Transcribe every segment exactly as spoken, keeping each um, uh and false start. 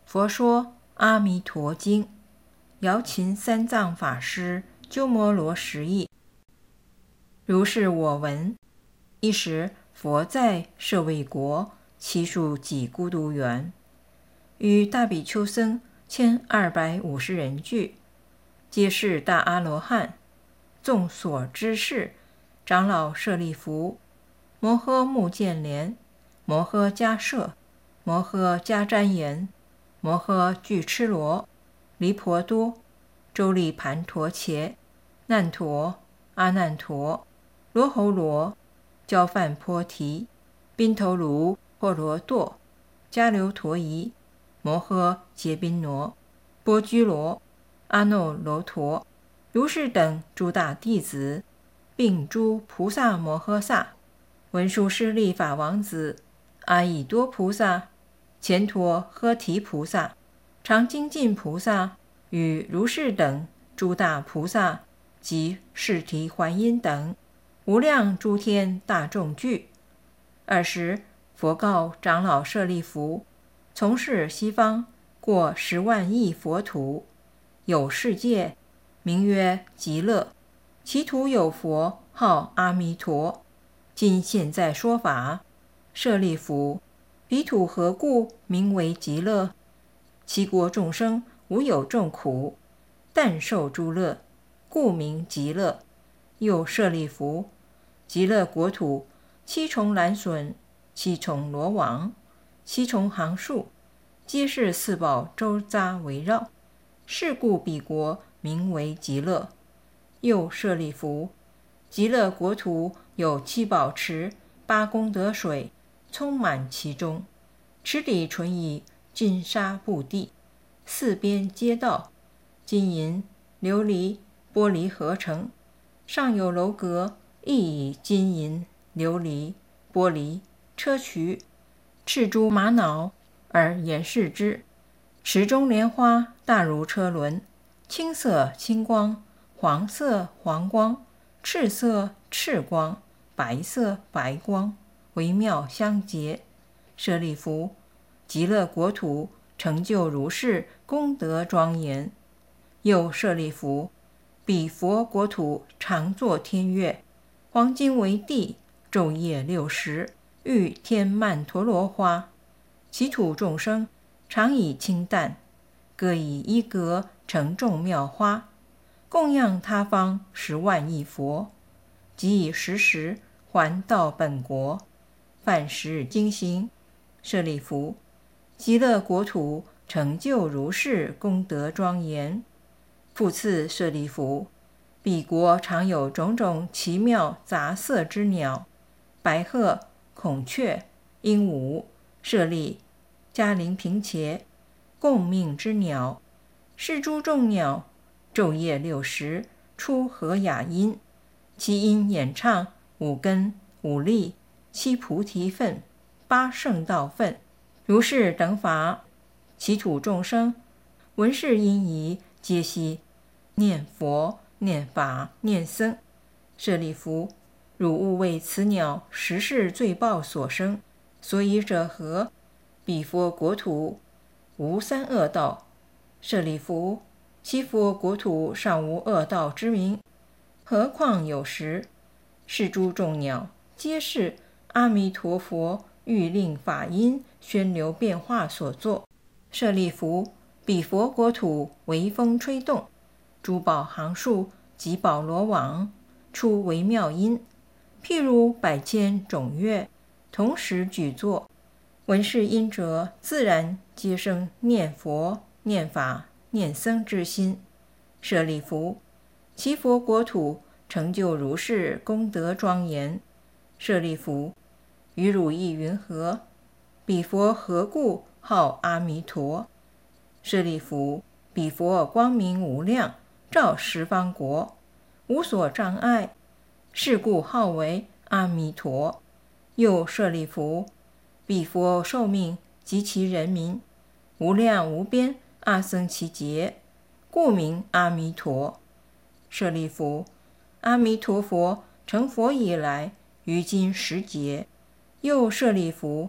佛说《阿弥陀经》，瑶琴三藏法师鸠摩罗什译。如是我闻。一时，佛在舍卫国，其数几孤独园，与大比丘僧千二百五十人聚，皆是大阿罗汉。众所知事，长老舍利弗、摩诃目犍连、摩诃迦摄、摩诃迦旃延、摩诃俱絺罗、离婆多、周利盘陀伽、难陀、阿难陀、罗侯罗、焦梵波提、宾头卢婆罗堕、迦留陀夷、摩诃羯宾罗、波居罗、阿耨罗陀，如是等诸大弟子，并诸菩萨摩诃萨、文殊师利法王子、阿逸多菩萨、乾陀诃提菩萨、常精进菩萨与如是等诸大菩萨及释提桓因等无量诸天大众聚。尔时，佛告长老舍利弗：从是西方过十万亿佛土，有世界，名曰极乐，其土有佛，号阿弥陀。今现在说法。舍利弗，彼土何故名为极乐？其国众生无有众苦，但受诸乐，故名极乐。又舍利弗，极乐国土七重栏笋，七重罗网，七重行树，皆是四宝周匝围绕，是故彼国名为极乐。又舍利弗，极乐国土有七宝池，八功德水充满其中，池底纯以金沙布地，四边街道金银琉璃玻璃合成，上有楼阁，亦以金银琉璃玻璃砗磲赤珠玛瑙而严饰之。池中莲花大如车轮，青色青光，黄色黄光，赤色赤光，白色白光，微妙相结。舍利弗，极乐国土成就如是功德庄严。又舍利弗，彼佛国土常作天乐，黄金为地，昼夜六时，欲天曼陀罗花。其土众生常以清淡，各以一格成众妙花，供养他方十万亿佛，即以时时还到本国，饭食精行。舍利弗，极乐国土成就如是功德庄严。复次舍利弗，彼国常有种种奇妙杂色之鸟，白鹤、孔雀、鹦鹉、舍利、迦陵频伽，共命之鸟。是诸众鸟，昼夜六时出和雅音，其音演唱五根、五力、七菩提分、八圣道分，如是等法。其土众生闻是音仪，皆悉念佛、念法、念僧。舍利弗，汝勿为此鸟十世罪报所生，所以者何？彼佛国土无三恶道。舍利弗，其佛国土尚无恶道之名，何况有时？是诸众鸟，皆是阿弥陀佛欲令法音宣流变化所作。舍利弗，彼佛国土微风吹动，诸宝行树及宝罗网出微妙音，譬如百千种乐同时举作。闻是音者，自然皆生念佛、念法、念僧之心。舍利弗，其佛国土成就如是功德庄严。舍利弗，于汝意云何？彼佛何故号阿弥陀？舍利弗，彼佛光明无量，照十方国，无所障碍，是故号为阿弥陀。又舍利弗，彼佛寿命及其人民，无量无边阿僧祇劫，故名阿弥陀。舍利弗，阿弥陀佛成佛以来，于今十劫。又舍利弗，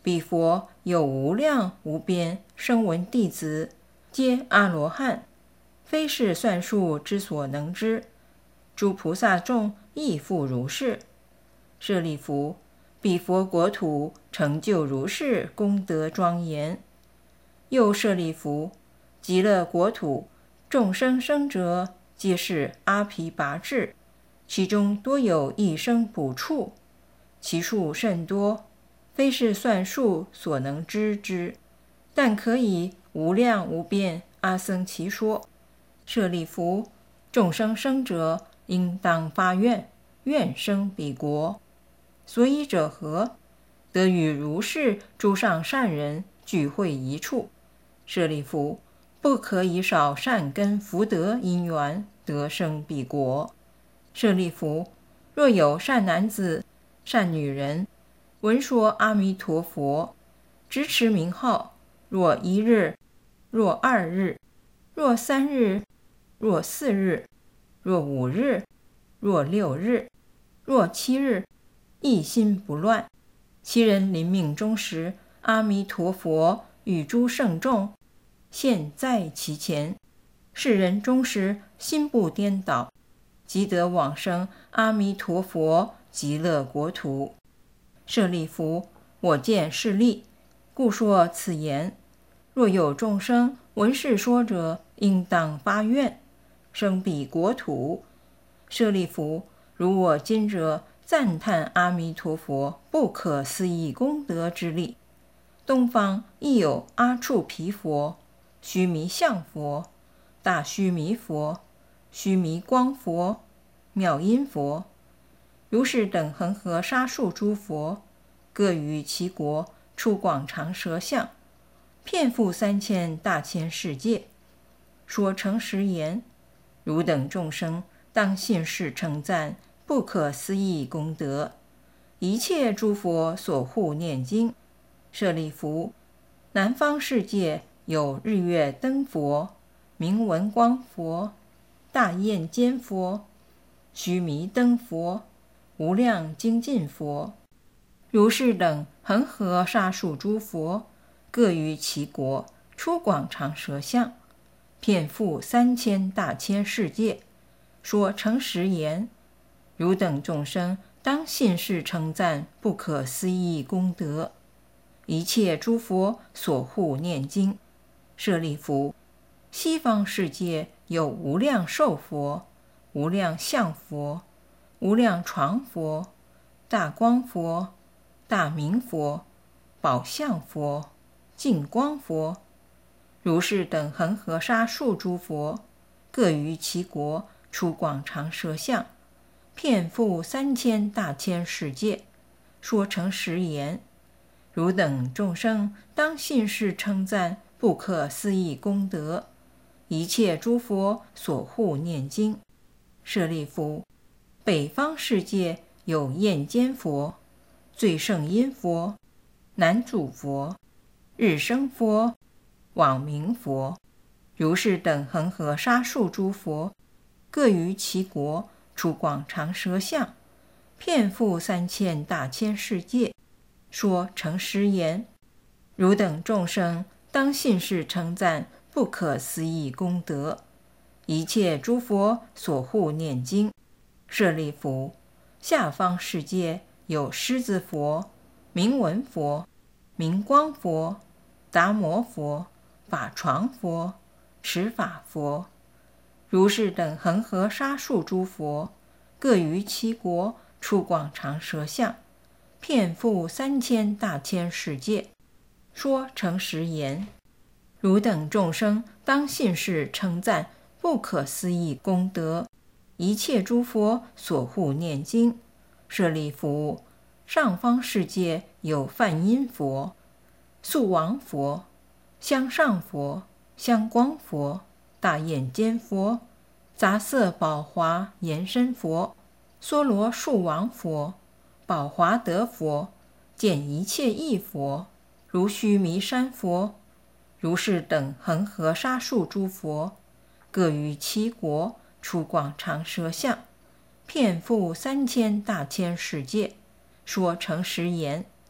彼佛有无量无边声闻弟子，皆阿罗汉，非是算数之所能知。诸菩萨众亦复如是。舍利弗，彼佛国土成就如是功德庄严。又舍利弗，极乐国土众生生者，皆是阿毗跋致，其中多有一生补处，其数甚多，非是算数所能知之，但可以无量无边阿僧祇说。舍利弗，众生生者应当发愿，愿生彼国。所以者何？得与如是诸上善人聚会一处。舍利弗，不可以少善根福德因缘得生彼国。舍利弗，若有善男子、善女人，闻说阿弥陀佛，执持名号，若一日，若二日，若三日，若四日，若五日，若六日，若七日，一心不乱，其人临命终时，阿弥陀佛与诸圣众现在其前，是人终时心不颠倒，即得往生阿弥陀佛极乐国土。舍利弗，我见是利，故说此言。若有众生闻是说者，应当发愿，生彼国土。舍利弗，如我今者赞叹阿弥陀佛不可思议功德之力。东方亦有阿处毗佛、须弥相佛、大须弥佛、须弥光佛、妙音佛，如是等恒河沙数诸佛，各于其国出广长舌相，遍覆三千大千世界，说诚实言：汝等众生当信是称赞不可思议功德，一切诸佛所护念经。舍利弗，南方世界有日月灯佛、明文光佛、大焰坚佛、须弥灯佛、无量精进佛，如是等恒河沙数诸佛，各于其国出广长舌相，遍覆三千大千世界，说诚实言：汝等众生当信是称赞不可思议功德，一切诸佛所护念经。舍利弗，西方世界有无量寿佛、无量相佛、无量床佛、大光佛、大明佛、宝相佛、净光佛，如是等恒河沙数诸佛，各于其国出广长舌相，遍覆三千大千世界，说诚实言：汝等众生当信是称赞不可思议功德，一切诸佛所护念经。舍利弗，北方世界有焰坚佛、最胜音佛、南主佛、日生佛、网明佛，如是等恒河沙数诸佛，各于其国出广长舌相，遍覆三千大千世界，说诚实言：汝等众生当信是称赞不可思议功德，一切诸佛所护念经。舍利弗，下方世界有狮子佛、明文佛、明光佛、达摩佛、法床佛、持法佛，如是等恒河沙数诸佛，各于其国出广长舌相，遍覆三千大千世界，说诚实言：汝等众生当信是称赞不可思议功德，一切诸佛所护念经。舍利弗，上方世界有梵音佛、宿王佛、香上佛、香光佛、大焰坚佛、杂色宝华延伸佛、娑罗树王佛、宝华德佛、见一切义佛、如须弥山佛，如是等恒河沙数诸佛，各于其国出广长舌相，遍覆三千大千世界，说诚实言：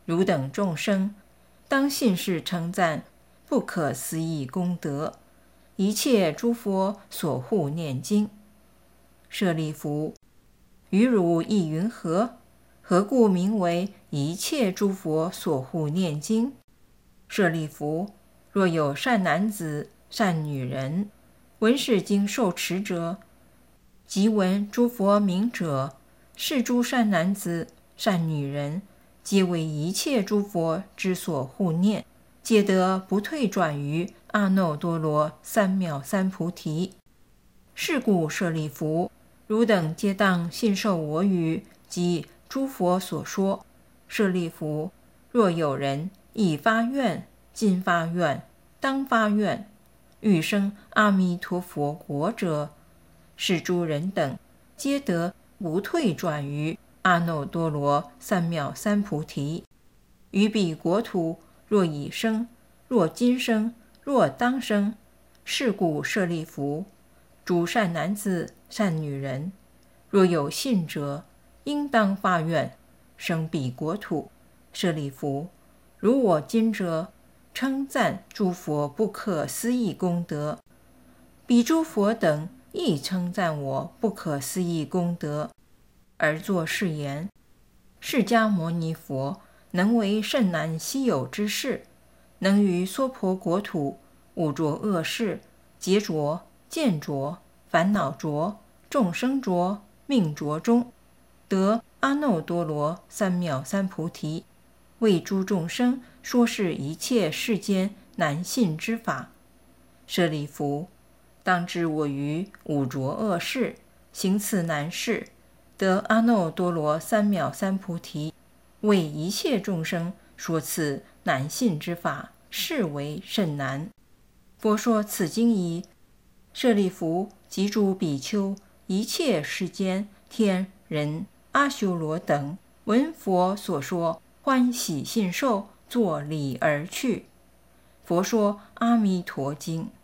汝等众生，当信是称赞不可思议功德，一切诸佛所护念经。舍利弗，于汝意云何？何故名为一切诸佛所护念经？舍利弗，若有善男子、善女人，闻是经受持者，即闻诸佛名者，是诸善男子、善女人，皆为一切诸佛之所护念，皆得不退转于阿耨多罗三藐三菩提。是故舍利弗，汝等皆当信受我语及诸佛所说。舍利弗，若有人已发愿、今发愿、当发愿，欲生阿弥陀佛国者，是诸人等皆得不退转于阿耨多罗三藐三菩提。于彼国土，若已生，若今生，若当生。是故舍利弗，诸善男子、善女人，若有信者，应当发愿生彼国土。舍利弗，如我今者称赞诸佛不可思议功德，彼诸佛等亦称赞我不可思议功德，而作是言：释迦牟尼佛能为甚难稀有之事，能于娑婆国土五浊恶世、劫浊、见浊、烦恼浊、众生浊、命浊中，得阿耨多罗三藐三菩提，为诸众生说是一切世间难信之法。舍利弗，当知我于五浊恶世行此难事，得阿耨多罗三藐三菩提，为一切众生说此难信之法，是为甚难。佛说此经已，舍利弗及诸比丘，一切世间天人阿修罗等，闻佛所说，欢喜信受，作礼而去。佛说阿弥陀经。